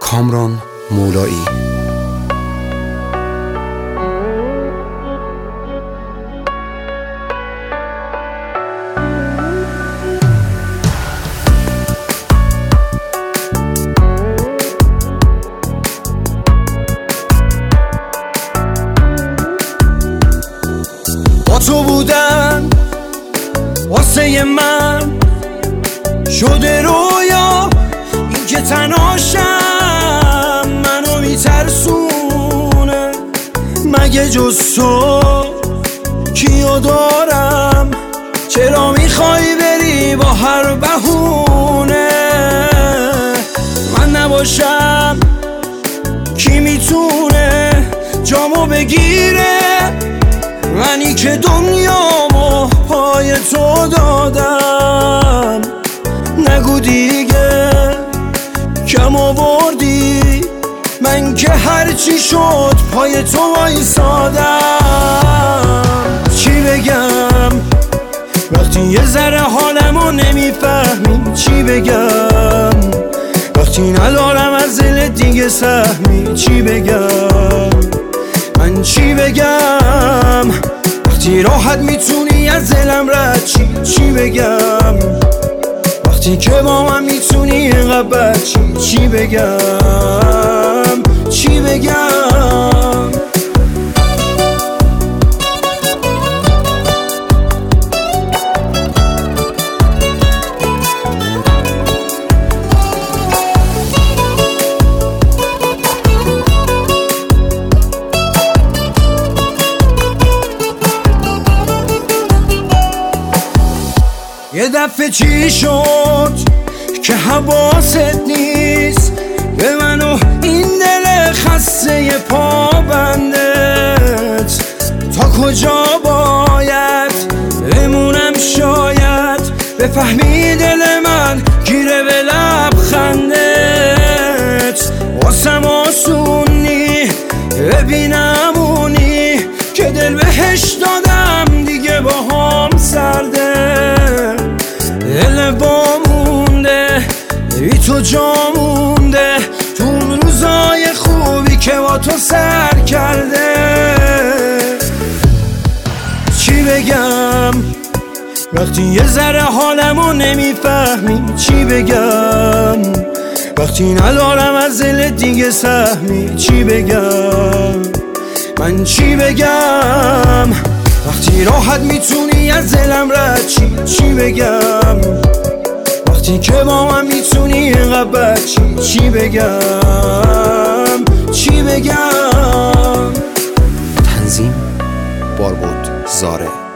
کامران مولایی. با تو بودن واسه من شده رویا، این که تنهاشم منو میترسونه. مگه جز تو کیو دارم؟ چرا میخوای بری با هر بهونه؟ من نباشم کی میتونه جامو بگیره؟ منی که دنیامو پای تو دادم. نگو دیگه کم آوردی، من که هرچی شد پای تو وایسادم. چی بگم وقتی یه ذره حالمو نمیفهمی؟ چی بگم وقتی ندارم از دل دیگه سهمی؟ چی بگم من چی بگم وقتی راحت میتونی از دلم رد چی بگم وقتی که با من میتونی اینقدر بد چی بگم چی بگم؟ یه دفعه چی شد که حواست نیست به من و این دل خسته پابندت؟ تا کجا باید بمونم شاید بفهمی دل من گیره به لبخندت؟ واسم آسونی ببینم اونی که دل بهش دادم دیگه با هم سرده. دل با مونده بی تو جا مونده تو اون روزای خوبی که با تو سر کرده. چی بگم وقتی یه ذره حالمو نمیفهمی؟ چی بگم وقتی ندارم از دل دیگه سهمی؟ چی بگم من چی بگم وقتی راحت میتونی از دلم رد چی بگم وقتی که با من میتونی اینقدر بد چی بگم چی بگم؟ تنظیم باربود زاره.